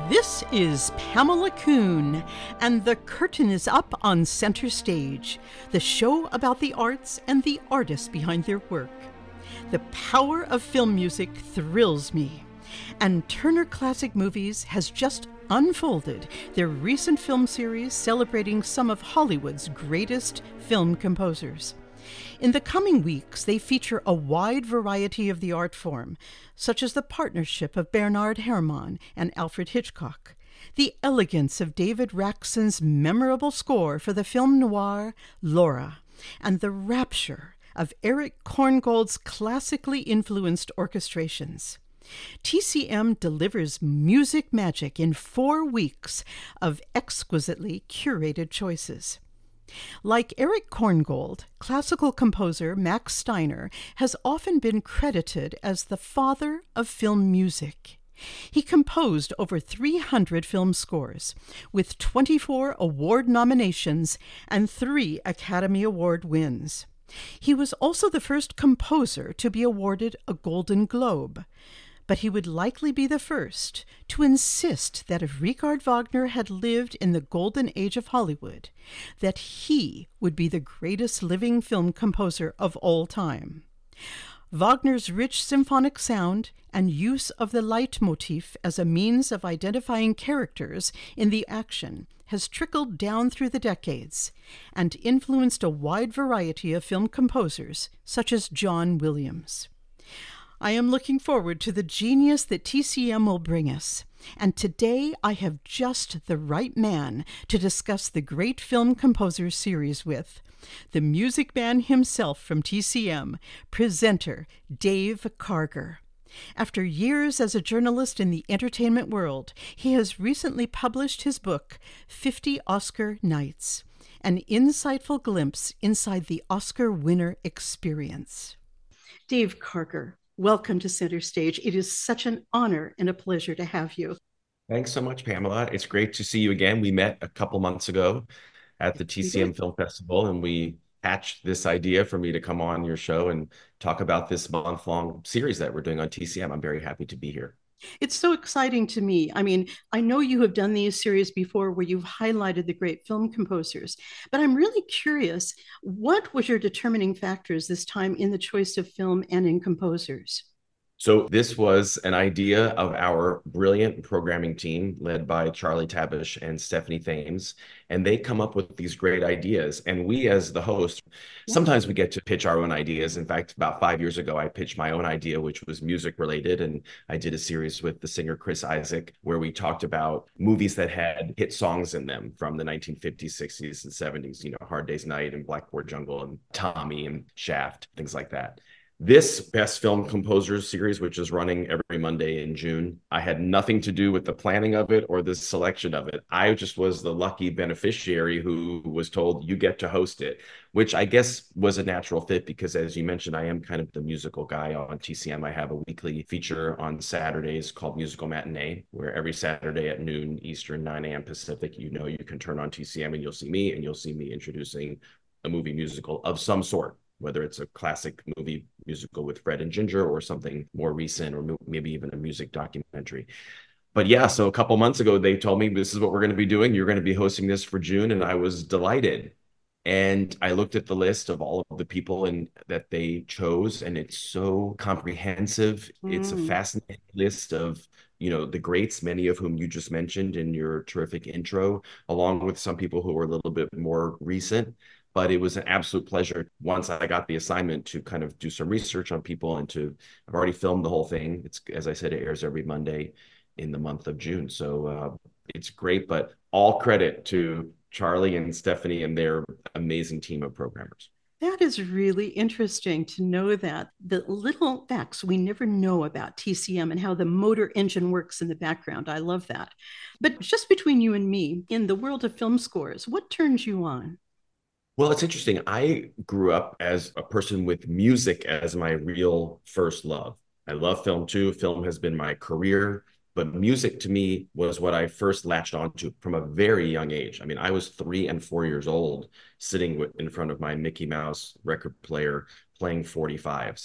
This is Pamela Kuhn, and the curtain is up on Center Stage, the show about the arts and the artists behind their work. The power of film music thrills me, and Turner Classic Movies has just unfolded their recent film series celebrating some of Hollywood's greatest film composers. In the coming weeks, they feature a wide variety of the art form, such as the partnership of Bernard Herrmann and Alfred Hitchcock, the elegance of David Raksin's memorable score for the film noir Laura, and the rapture of Erich Korngold's classically influenced orchestrations. TCM delivers music magic in 4 weeks of exquisitely curated choices. Like Erich Korngold, classical composer Max Steiner has often been credited as the father of film music. He composed over 300 film scores, with 24 award nominations and 3 Academy Award wins. He was also the first composer to be awarded a Golden Globe, but he would likely be the first to insist that if Richard Wagner had lived in the golden age of Hollywood, that he would be the greatest living film composer of all time. Wagner's rich symphonic sound and use of the leitmotif as a means of identifying characters in the action has trickled down through the decades and influenced a wide variety of film composers, such as John Williams. I am looking forward to the genius that TCM will bring us, and today I have just the right man to discuss the Great Film Composers series with, the music man himself from TCM, presenter Dave Karger. After years as a journalist in the entertainment world, he has recently published his book, 50 Oscar Nights, an insightful glimpse inside the Oscar winner experience. Dave Karger, welcome to Center Stage. It is such an honor and a pleasure to have you. Thanks so much, Pamela. It's great to see you again. We met a couple months ago at the TCM Film Festival, and we hatched this idea for me to come on your show and talk about this month-long series that we're doing on TCM. I'm very happy to be here. It's so exciting to me. I mean, I know you have done these series before where you've highlighted the great film composers, but I'm really curious, what was your determining factors this time in the choice of film and in composers? So this was an idea of our brilliant programming team led by Charlie Tabish and Stephanie Thames, and they come up with these great ideas. And we, as the host, sometimes we get to pitch our own ideas. In fact, about 5 years ago, I pitched my own idea, which was music related. And I did a series with the singer Chris Isaak, where we talked about movies that had hit songs in them from the 1950s, 60s, and 70s, Hard Day's Night and Blackboard Jungle and Tommy and Shaft, things like that. This Best Film Composers series, which is running every Monday in June, I had nothing to do with the planning of it or the selection of it. I just was the lucky beneficiary who was told, you get to host it, which I guess was a natural fit because, as you mentioned, I am kind of the musical guy on TCM. I have a weekly feature on Saturdays called Musical Matinee, where every Saturday at noon Eastern, 9 a.m. Pacific, you can turn on TCM and you'll see me introducing a movie musical of some sort, whether it's a classic movie musical with Fred and Ginger or something more recent, or maybe even a music documentary. But yeah, so a couple months ago, they told me this is what we're going to be doing. You're going to be hosting this for June. And I was delighted. And I looked at the list of all of the people that they chose, and it's so comprehensive. It's a fascinating list of, the greats, many of whom you just mentioned in your terrific intro, along with some people who are a little bit more recent. But it was an absolute pleasure once I got the assignment to kind of do some research on people and I've already filmed the whole thing. It's, as I said, it airs every Monday in the month of June. So it's great, but all credit to Charlie and Stephanie and their amazing team of programmers. That is really interesting to know that the little facts we never know about TCM and how the motor engine works in the background. I love that. But just between you and me, in the world of film scores, what turns you on? Well, it's interesting. I grew up as a person with music as my real first love. I love film too. Film has been my career, but music to me was what I first latched onto from a very young age. I mean, I was 3 and 4 years old, sitting in front of my Mickey Mouse record player playing 45s.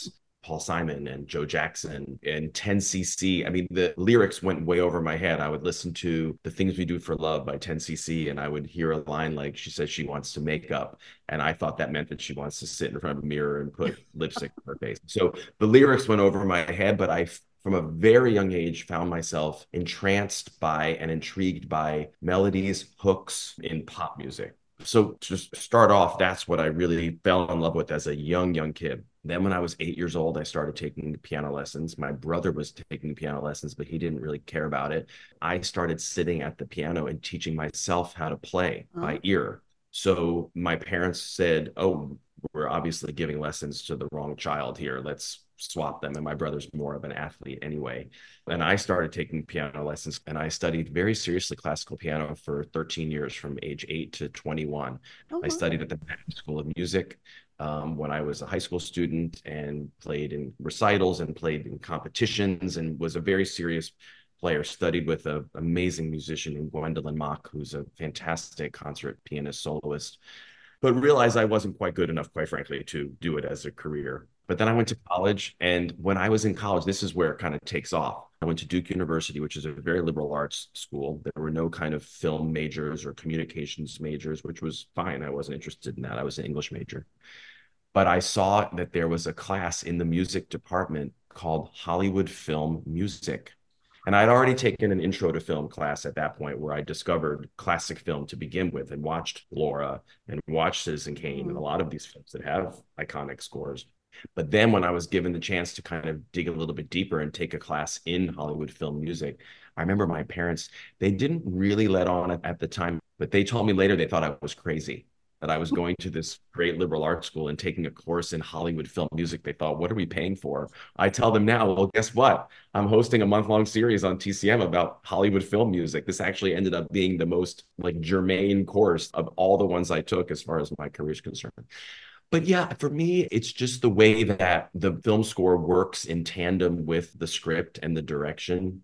Paul Simon and Joe Jackson and 10cc. I mean, the lyrics went way over my head. I would listen to The Things We Do for Love by 10cc, and I would hear a line like, she says she wants to make up. And I thought that meant that she wants to sit in front of a mirror and put lipstick on her face. So the lyrics went over my head, but I, from a very young age, found myself entranced by and intrigued by melodies, hooks in pop music. So to start off, that's what I really fell in love with as a young kid. Then when I was 8 years old, I started taking piano lessons. My brother was taking piano lessons, but he didn't really care about it. I started sitting at the piano and teaching myself how to play by ear. So my parents said, oh, we're obviously giving lessons to the wrong child here. Let's swap them. And my brother's more of an athlete anyway. And I started taking piano lessons, and I studied very seriously classical piano for 13 years from age 8 to 21. I studied at the Manhattan School of Music when I was a high school student, and played in recitals and played in competitions, and was a very serious player. Studied with an amazing musician named Gwendolyn Mock, who's a fantastic concert pianist, soloist, but realized I wasn't quite good enough, quite frankly, to do it as a career. But then I went to college, and when I was in college, this is where it kind of takes off. I went to Duke University, which is a very liberal arts school. There were no kind of film majors or communications majors, which was fine. I wasn't interested in that. I was an English major. But I saw that there was a class in the music department called Hollywood Film Music. And I'd already taken an intro to film class at that point, where I discovered classic film to begin with, and watched Laura and watched Citizen Kane and a lot of these films that have iconic scores. But then when I was given the chance to kind of dig a little bit deeper and take a class in Hollywood film music, I remember my parents, they didn't really let on at the time, but they told me later they thought I was crazy, that I was going to this great liberal arts school and taking a course in Hollywood film music. They thought, what are we paying for? I tell them now, well, guess what? I'm hosting a month-long series on TCM about Hollywood film music. This actually ended up being the most like germane course of all the ones I took as far as my career is concerned. But yeah, for me, it's just the way that the film score works in tandem with the script and the direction.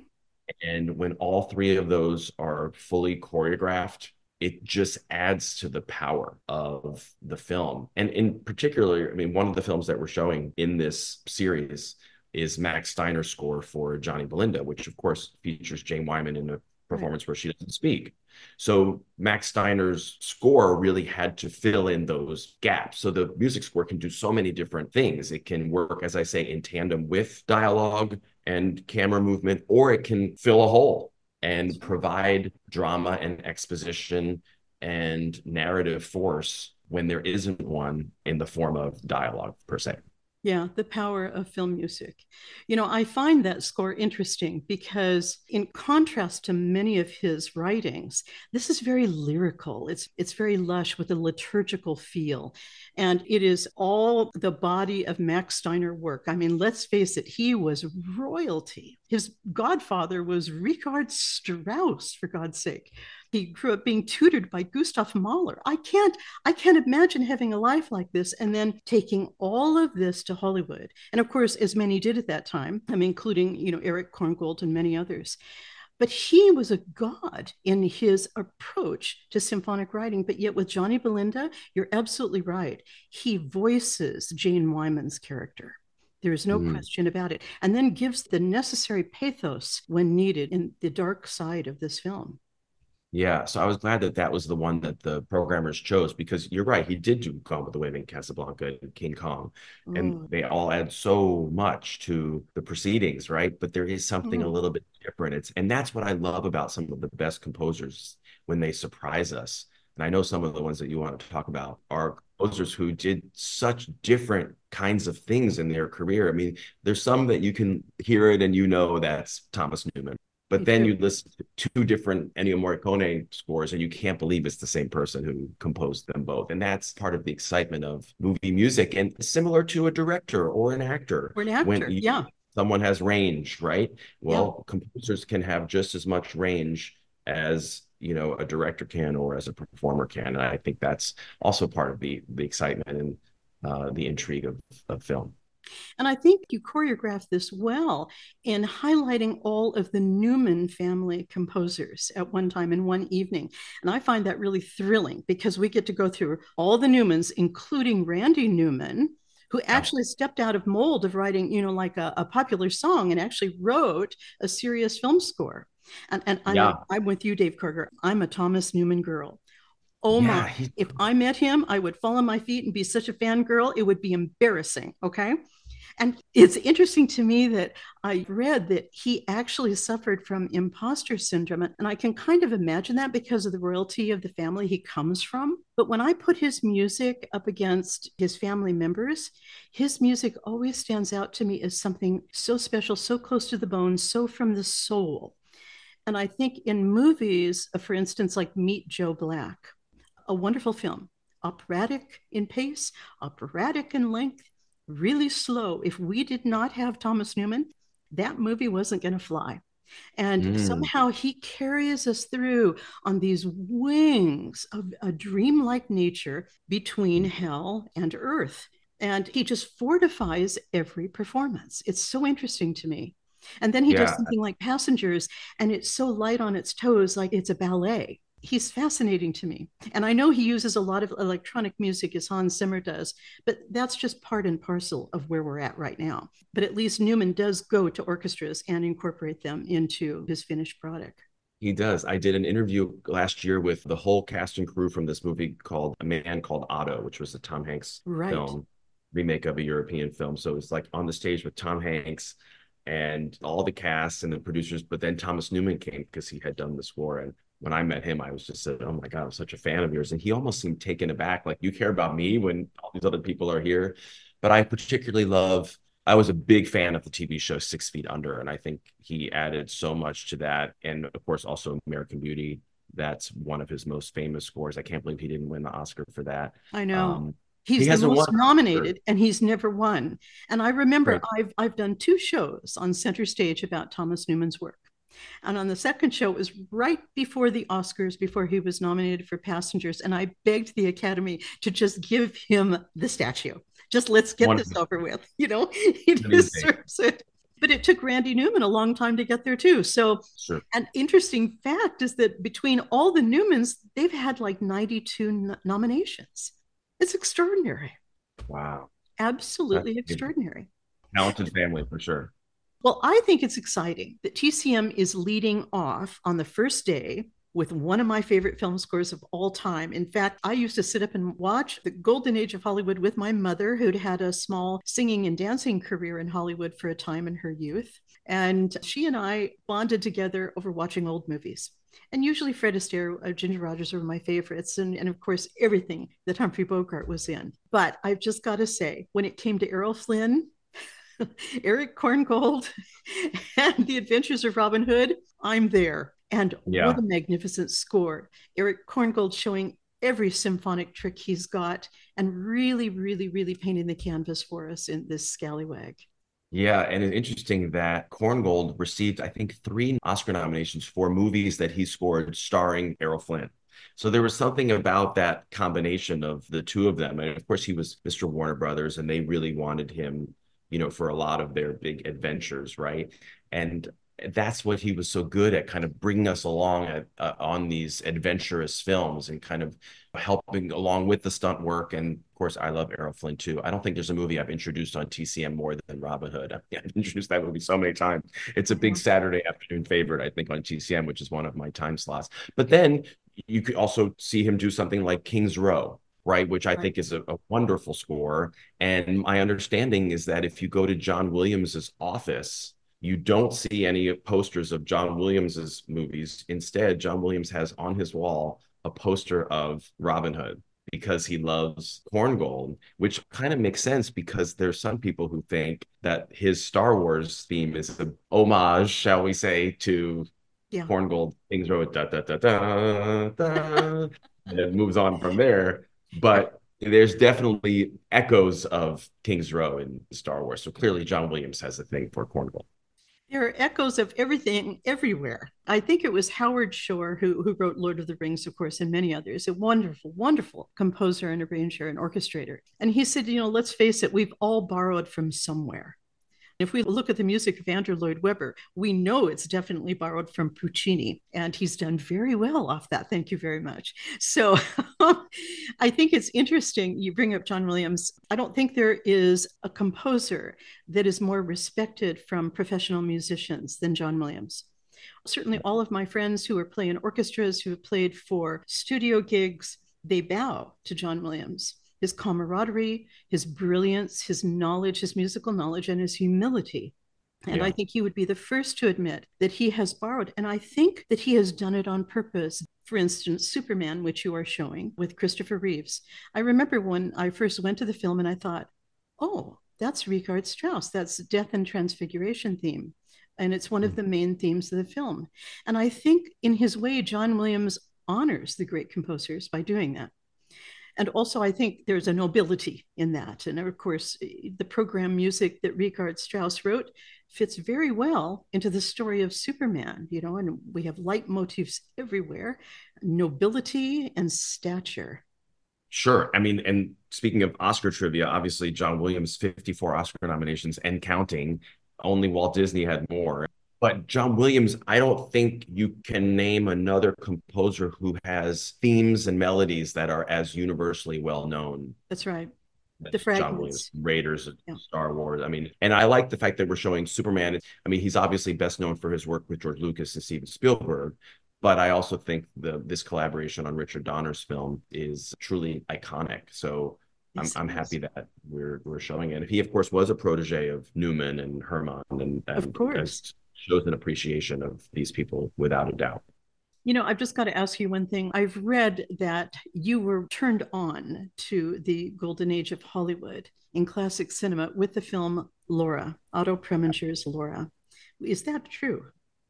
And when all three of those are fully choreographed, it just adds to the power of the film. And in particular, I mean, one of the films that we're showing in this series is Max Steiner's score for Johnny Belinda, which of course features Jane Wyman in a performance where she doesn't speak. So Max Steiner's score really had to fill in those gaps. So the music score can do so many different things. It can work, as I say, in tandem with dialogue and camera movement, or it can fill a hole and provide drama and exposition and narrative force when there isn't one in the form of dialogue per se. Yeah, the power of film music. You know, I find that score interesting because, in contrast to many of his writings, this is very lyrical. It's very lush with a liturgical feel, and it is all the body of Max Steiner work. I mean, let's face it, he was royalty. His godfather was Richard Strauss, for God's sake. He grew up being tutored by Gustav Mahler. I can't imagine having a life like this and then taking all of this to Hollywood. And of course, as many did at that time, I mean, including, you know, Eric Korngold and many others. But he was a god in his approach to symphonic writing. But yet with Johnny Belinda, you're absolutely right. He voices Jane Wyman's character. There is no question about it. And then gives the necessary pathos when needed in the dark side of this film. Yeah, so I was glad that that was the one that the programmers chose, because you're right, he did do Gone with the Wind, Casablanca, and King Kong, and they all add so much to the proceedings, right? But there is something a little bit different. And that's what I love about some of the best composers, when they surprise us. And I know some of the ones that you want to talk about are composers who did such different kinds of things in their career. I mean, there's some that you can hear it and you know that's Thomas Newman. But then you listen to two different Ennio Morricone scores, and you can't believe it's the same person who composed them both. And that's part of the excitement of movie music, and similar to a director or an actor. Or an actor, yeah. Someone has range, right? Well, composers can have just as much range as, you know, a director can, or as a performer can. And I think that's also part of the excitement and the intrigue of film. And I think you choreographed this well in highlighting all of the Newman family composers at one time in one evening. And I find that really thrilling because we get to go through all the Newmans, including Randy Newman, who Yeah. actually stepped out of mold of writing, like a popular song and actually wrote a serious film score. And Yeah. I'm with you, Dave Karger. I'm a Thomas Newman girl. Oh my, Yeah. if I met him, I would fall on my feet and be such a fangirl. It would be embarrassing. Okay. And it's interesting to me that I read that he actually suffered from imposter syndrome. And I can kind of imagine that because of the royalty of the family he comes from. But when I put his music up against his family members, his music always stands out to me as something so special, so close to the bone, so from the soul. And I think in movies, for instance, like Meet Joe Black, a wonderful film, operatic in pace, operatic in length, really slow. If we did not have Thomas Newman, that movie wasn't going to fly. And Mm, somehow he carries us through on these wings of a dreamlike nature between hell and earth. And he just fortifies every performance. It's so interesting to me. And then he does yeah. something like Passengers, and it's so light on its toes, like it's a ballet. He's fascinating to me. And I know he uses a lot of electronic music as Hans Zimmer does, but that's just part and parcel of where we're at right now. But at least Newman does go to orchestras and incorporate them into his finished product. He does. I did an interview last year with the whole cast and crew from this movie called A Man Called Otto, which was a Tom Hanks Right. film, remake of a European film. So it's like on the stage with Tom Hanks and all the cast and the producers. But then Thomas Newman came because he had done the score. And when I met him, I was just said, "Oh my God, I'm such a fan of yours." And he almost seemed taken aback, like you care about me when all these other people are here. But I particularly love I was a big fan of the TV show 6 Feet Under, and I think he added so much to that. And of course, also American Beauty. That's one of his most famous scores. I can't believe he didn't win the Oscar for that. I know. Um, he He's the hasn't won most an Oscar. nominated and he's never won. And I remember Right. I've done two shows on Center Stage about Thomas Newman's work. And on the second show, it was right before the Oscars, before he was nominated for Passengers. And I begged the Academy to just give him the statue. Just let's get One of this his over with. He days. deserves it. But it took Randy Newman a long time to get there too. So, Sure. an interesting fact is that between all the Newmans, they've had like 92 nominations. It's extraordinary, Wow. That's absolutely a extraordinary. talented family for sure. Well, I think it's exciting that TCM is leading off on the first day with one of my favorite film scores of all time. In fact, I used to sit up and watch the golden age of Hollywood with my mother, who'd had a small singing and dancing career in Hollywood for a time in her youth. And she and I bonded together over watching old movies. And usually Fred Astaire, Ginger Rogers were my favorites. And of course, everything that Humphrey Bogart was in. But I've just got to say, when it came to Errol Flynn, Eric Korngold, and The Adventures of Robin Hood, I'm there. And what Yeah. a magnificent score. Eric Korngold showing every symphonic trick he's got and really, really, really painting the canvas for us in this scallywag. Yeah, and it's interesting that Korngold received, I think, 3 Oscar nominations for movies that he scored starring Errol Flynn. So there was something about that combination of the two of them. And of course, he was Mr. Warner Brothers, and they really wanted him, for a lot of their big adventures, right? And that's what he was so good at, kind of bringing us along on these adventurous films and kind of helping along with the stunt work. And of course, I love Errol Flynn too. I don't think there's a movie I've introduced on TCM more than Robin Hood. I've introduced that movie so many times. It's a big Yeah. Saturday afternoon favorite, I think, on TCM, which is one of my time slots. But then you could also see him do something like King's Row, right? Which I Right. think is a wonderful score. And my understanding is that if you go to John Williams's office, you don't see any posters of John Williams's movies. Instead, John Williams has on his wall a poster of Robin Hood because he loves Korngold, which kind of makes sense because there's some people who think that his Star Wars theme is a homage, shall we say, to Yeah. Korngold. Things are da da da da da, and it moves on from there. But there's definitely echoes of King's Row in Star Wars. So clearly, John Williams has a thing for Korngold. There are echoes of everything everywhere. I think it was Howard Shore who wrote Lord of the Rings, of course, and many others. A wonderful, wonderful composer and arranger and orchestrator. And he said, let's face it, we've all borrowed from somewhere. If we look at the music of Andrew Lloyd Webber, we know it's definitely borrowed from Puccini, and he's done very well off that. Thank you very much. So I think it's interesting you bring up John Williams. I don't think there is a composer that is more respected from professional musicians than John Williams. Certainly, all of my friends who are playing orchestras, who have played for studio gigs, they bow to John Williams. His camaraderie, his brilliance, his knowledge, his musical knowledge, and his humility. And yeah. I think he would be the first to admit that he has borrowed. And I think that he has done it on purpose. For instance, Superman, which you are showing with Christopher Reeves. I remember when I first went to the film and I thought, oh, that's Richard Strauss. That's Death and Transfiguration theme. And it's one of the main themes of the film. And I think in his way, John Williams honors the great composers by doing that. And also, I think there's a nobility in that. And of course, the program music that Richard Strauss wrote fits very well into the story of Superman, you know, and we have leitmotifs everywhere, nobility and stature. Sure. I mean, and speaking of Oscar trivia, obviously, John Williams, 54 Oscar nominations and counting. Only Walt Disney had more. But John Williams, I don't think you can name another composer who has themes and melodies that are as universally well known. That's right. The fragments. John Williams, Raiders, yeah. Star Wars. I mean, and I like the fact that we're showing Superman. I mean, he's obviously best known for his work with George Lucas and Steven Spielberg. But I also think this collaboration on Richard Donner's film is truly iconic. So I'm happy that we're showing it. He, of course, was a protege of Newman and Herrmann, and of course shows an appreciation of these people without a doubt. You know, I've just got to ask you one thing. I've read that you were turned on to the golden age of Hollywood in classic cinema with the film Laura, Otto Preminger's Laura. Is that true?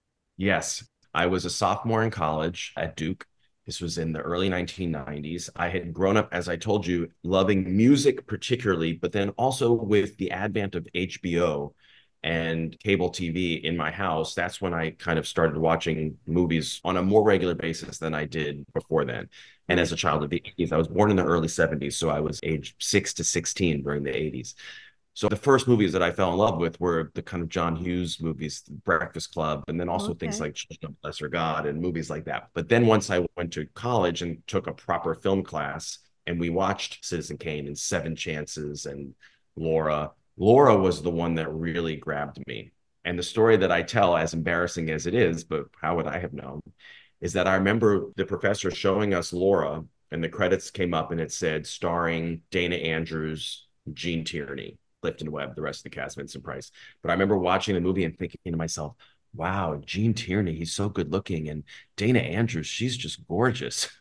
Yes. I was a sophomore in college at Duke. This was in the early 1990s. I had grown up, as I told you, loving music particularly, but then also with the advent of HBO and cable TV in my house. That's when I kind of started watching movies on a more regular basis than I did before then. And as a child of the 80s, I was born in the early 70s, so I was aged 6 to 16 during the 80s. So the first movies that I fell in love with were the kind of John Hughes movies, Breakfast Club, and then also things like Children of Lesser God and movies like that. But then once I went to college and took a proper film class, and we watched Citizen Kane and Seven Chances and Laura was the one that really grabbed me. And the story that I tell, as embarrassing as it is, but how would I have known, is that I remember the professor showing us Laura, and the credits came up and it said starring Dana Andrews, Gene Tierney, Clifton Webb, the rest of the cast, Vincent Price. But I remember watching the movie and thinking to myself, wow, Gene Tierney, he's so good looking. And Dana Andrews, she's just gorgeous.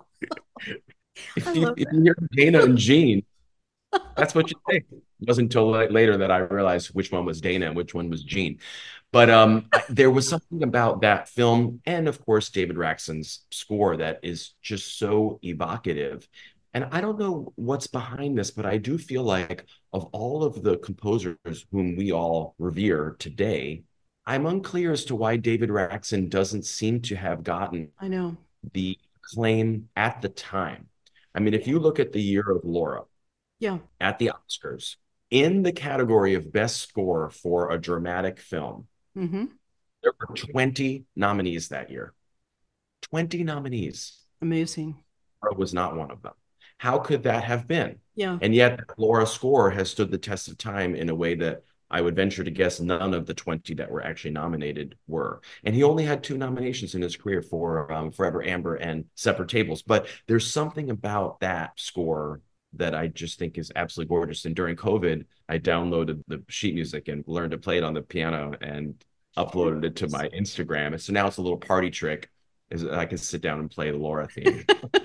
if you hear Dana and Gene, that's what you think. It wasn't until later that I realized which one was Dana and which one was Gene. But there was something about that film, and of course, David Raksin's score, that is just so evocative. And I don't know what's behind this, but I do feel like of all of the composers whom we all revere today, I'm unclear as to why David Raksin doesn't seem to have gotten the acclaim at the time. I mean, if you look at the year of Laura, at the Oscars, in the category of best score for a dramatic film, there were 20 nominees that year. 20 nominees. Amazing. Laura was not one of them. How could that have been? Yeah. And yet Laura score has stood the test of time in a way that I would venture to guess none of the 20 that were actually nominated were. And he only had 2 nominations in his career for Forever Amber and Separate Tables. But there's something about that score that I just think is absolutely gorgeous. And during COVID, I downloaded the sheet music and learned to play it on the piano and uploaded it to my Instagram. And so now it's a little party trick, is I can sit down and play the Laura theme.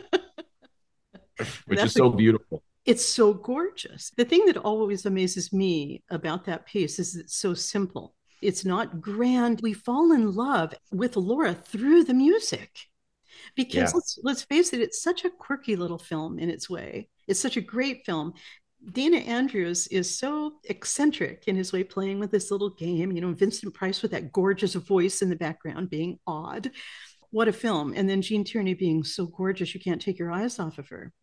Which is so beautiful. It's so gorgeous. The thing that always amazes me about that piece is it's so simple. It's not grand. We fall in love with Laura through the music. Because let's face it, it's such a quirky little film in its way. It's such a great film. Dana Andrews is so eccentric in his way, playing with this little game. You know, Vincent Price with that gorgeous voice in the background being odd. What a film. And then Gene Tierney being so gorgeous, you can't take your eyes off of her.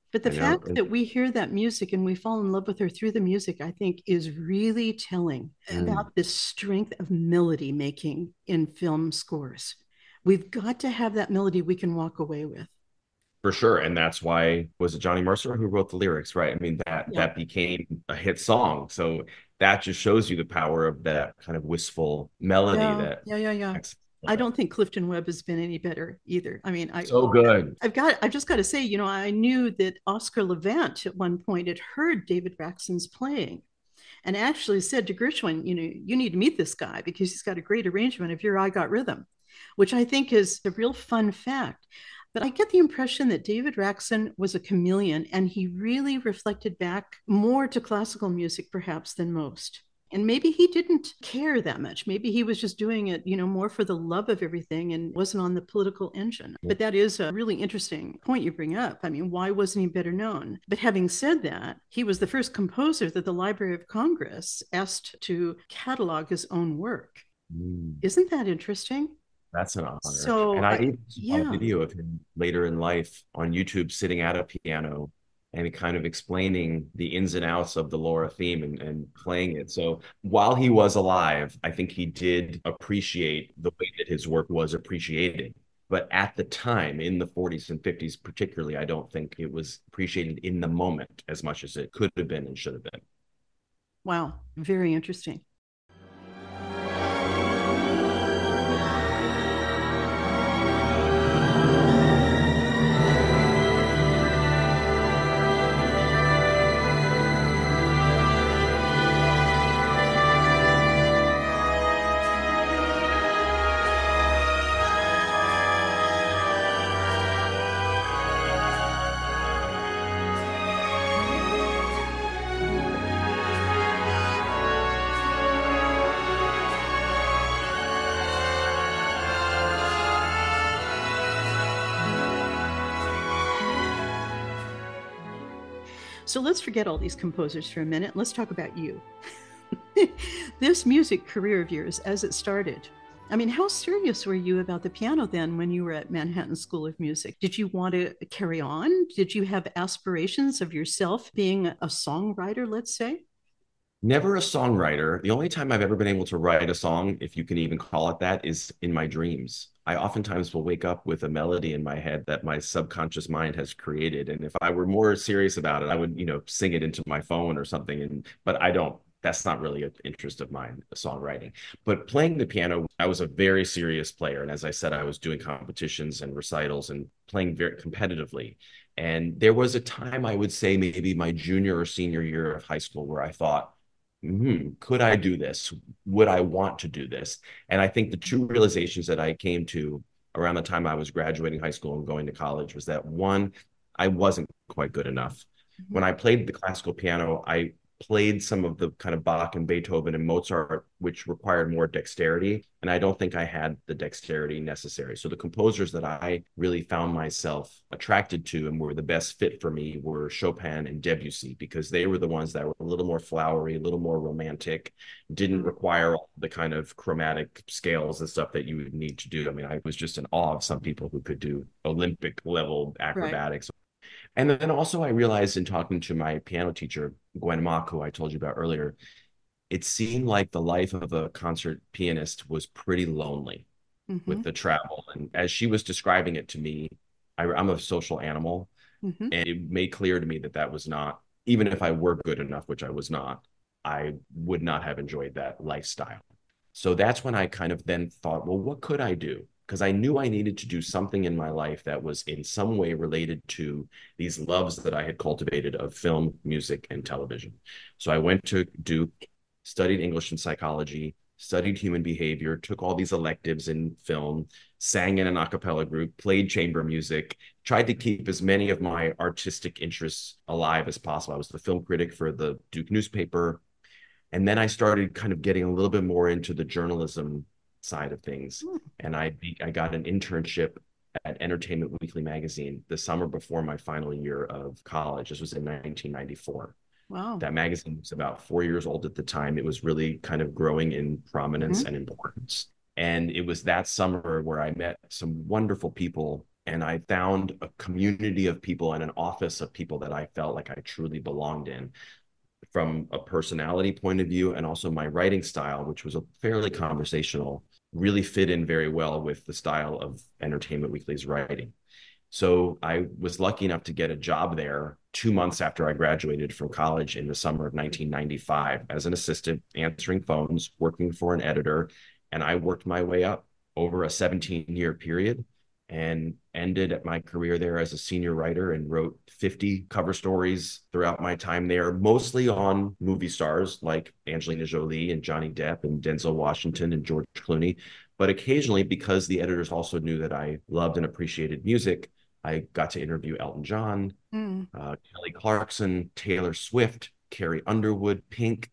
But the you know. fact that we hear that music and we fall in love with her through the music, I think, is really telling Mm. about the strength of melody making in film scores. We've got to have that melody we can walk away with. For sure. And that's why, was it Johnny Mercer who wrote the lyrics, right? I mean, that Yeah. that became a hit song. So that just shows you the power of that kind of wistful melody Yeah. that Yeah. Yeah. Yeah. I don't think Clifton Webb has been any better either. I mean, so good. I've just got to say, I knew that Oscar Levant at one point had heard David Raxon's playing and actually said to Gershwin, you need to meet this guy because he's got a great arrangement of Your I Got Rhythm, which I think is a real fun fact. But I get the impression that David Raxon was a chameleon and he really reflected back more to classical music, perhaps, than most. And maybe he didn't care that much. Maybe he was just doing it, more for the love of everything and wasn't on the political engine. But that is a really interesting point you bring up. I mean, why wasn't he better known? But having said that, he was the first composer that the Library of Congress asked to catalog his own work. Mm. Isn't that interesting? That's an honor. So, And I even saw a yeah. video of him later in life on YouTube sitting at a piano and kind of explaining the ins and outs of the Laura theme and playing it. So while he was alive, I think he did appreciate the way that his work was appreciated. But at the time, in the 40s and 50s, particularly, I don't think it was appreciated in the moment as much as it could have been and should have been. Wow. Very interesting. So let's forget all these composers for a minute. Let's talk about you. This music career of yours, as it started, I mean, how serious were you about the piano then when you were at Manhattan School of Music? Did you want to carry on? Did you have aspirations of yourself being a songwriter, let's say? Never a songwriter. The only time I've ever been able to write a song, if you can even call it that, is in my dreams. I oftentimes will wake up with a melody in my head that my subconscious mind has created. And if I were more serious about it, I would, sing it into my phone or something. But I don't, that's not really an interest of mine, songwriting. But playing the piano, I was a very serious player. And as I said, I was doing competitions and recitals and playing very competitively. And there was a time, I would say maybe my junior or senior year of high school, where I thought, could I do this? Would I want to do this? And I think the two realizations that I came to around the time I was graduating high school and going to college was that, one, I wasn't quite good enough. When I played the classical piano, I played some of the kind of Bach and Beethoven and Mozart, which required more dexterity. And I don't think I had the dexterity necessary. So the composers that I really found myself attracted to and were the best fit for me were Chopin and Debussy, because they were the ones that were a little more flowery, a little more romantic, didn't require all the kind of chromatic scales and stuff that you would need to do. I mean, I was just in awe of some people who could do Olympic level acrobatics. Right. And then also I realized in talking to my piano teacher, Gwen Mock, who I told you about earlier, it seemed like the life of a concert pianist was pretty lonely with the travel. And as she was describing it to me, I'm a social animal. And it made clear to me that that was not, even if I were good enough, which I was not, I would not have enjoyed that lifestyle. So that's when I kind of then thought, well, what could I do? Because I knew I needed to do something in my life that was in some way related to these loves that I had cultivated of film, music, and television. So I went to Duke, studied English and psychology, studied human behavior, took all these electives in film, sang in an a cappella group, played chamber music, tried to keep as many of my artistic interests alive as possible. I was the film critic for the Duke newspaper. And then I started kind of getting a little bit more into the journalism side of things. And I got an internship at Entertainment Weekly magazine the summer before my final year of college. This was in 1994. Wow. That magazine was about 4 years old at the time. It was really kind of growing in prominence and importance. And it was that summer where I met some wonderful people And I found a community of people and an office of people that I felt like I truly belonged in, from a personality point of view, and also my writing style, which was a fairly conversational, really fit in very well with the style of Entertainment Weekly's writing. So I was lucky enough to get a job there 2 months after I graduated from college in the summer of 1995 as an assistant, answering phones, working for an editor. And I worked my way up over a 17-year period and ended my career there as a senior writer and wrote 50 cover stories throughout my time there, mostly on movie stars like Angelina Jolie and Johnny Depp and Denzel Washington and George Clooney. But occasionally, because the editors also knew that I loved and appreciated music, I got to interview Elton John, Kelly Clarkson, Taylor Swift, Carrie Underwood, Pink,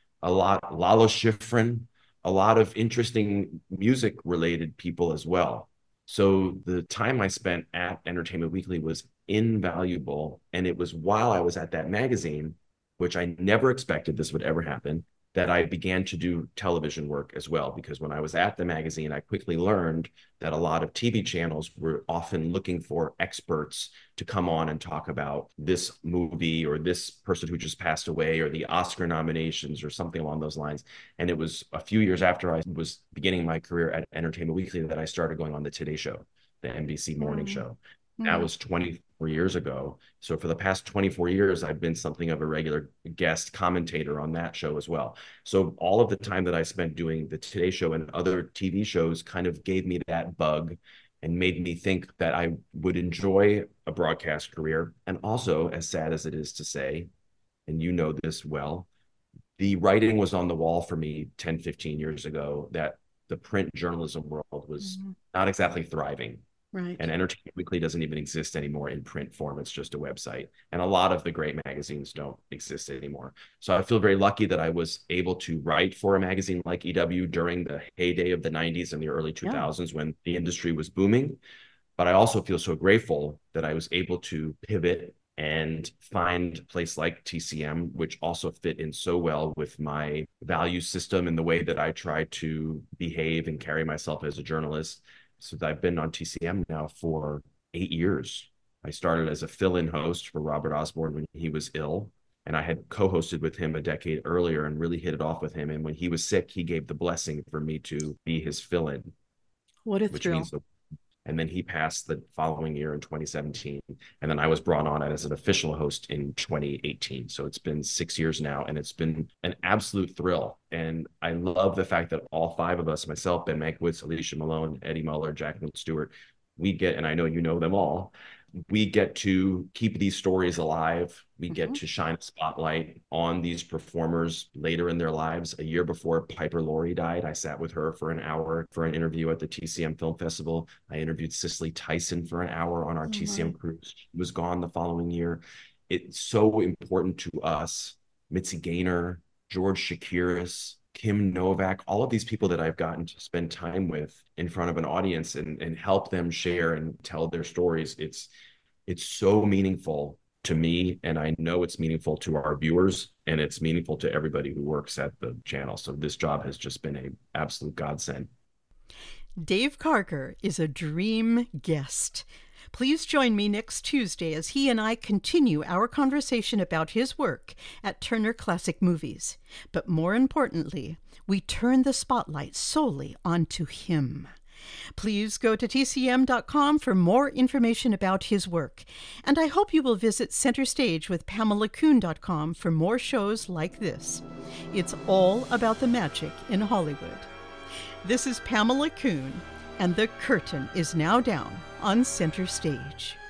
Lalo Schifrin, a lot of interesting music related people as well. So the time I spent at Entertainment Weekly was invaluable. And it was while I was at that magazine, which I never expected this would ever happen, that I began to do television work as well. Because when I was at the magazine, I quickly learned that a lot of TV channels were often looking for experts to come on and talk about this movie or this person who just passed away or the Oscar nominations or something along those lines. And it was a few years after I was beginning my career at Entertainment Weekly that I started going on the Today Show, the NBC morning show. That was 24 years ago. So for the past 24 years, I've been something of a regular guest commentator on that show as well. So all of the time that I spent doing the Today Show and other TV shows kind of gave me that bug and made me think that I would enjoy a broadcast career. And also, as sad as it is to say, and you know this well, the writing was on the wall for me 10, 15 years ago that the print journalism world was not exactly thriving. Right. And Entertainment Weekly doesn't even exist anymore in print form. It's just a website. And a lot of the great magazines don't exist anymore. So I feel very lucky that I was able to write for a magazine like EW during the heyday of the 90s and the early 2000s when the industry was booming. But I also feel so grateful that I was able to pivot and find a place like TCM, which also fit in so well with my value system and the way that I try to behave and carry myself as a journalist. So I've been on TCM now for 8 years. I started as a fill-in host for Robert Osborne when he was ill, and I had co-hosted with him a decade earlier and really hit it off with him. And when he was sick, he gave the blessing for me to be his fill-in. What a thrill. And then he passed the following year in 2017. And then I was brought on as an official host in 2018. So it's been 6 years now, and it's been an absolute thrill. And I love the fact that all five of us, myself, Ben Mankiewicz, Alicia Malone, Eddie Muller, Jacqueline Stewart, we get, and I know you know them all, we get to keep these stories alive. We get to shine a spotlight on these performers later in their lives. A year before Piper Laurie died, I sat with her for an hour for an interview at the TCM Film Festival. I interviewed Cicely Tyson for an hour on our TCM cruise. She was gone the following year. It's so important to us. Mitzi Gaynor, George Shakiris, Kim Novak, all of these people that I've gotten to spend time with in front of an audience and help them share and tell their stories. It's so meaningful to me, and I know it's meaningful to our viewers, and it's meaningful to everybody who works at the channel. So this job has just been an absolute godsend. Dave Karger is a dream guest. Please join me next Tuesday as he and I continue our conversation about his work at Turner Classic Movies. But more importantly, we turn the spotlight solely onto him. Please go to tcm.com for more information about his work. And I hope you will visit centerstagewithpamelakuhn.com for more shows like this. It's all about the magic in Hollywood. This is Pamela Kuhn, and the curtain is now down on Center Stage.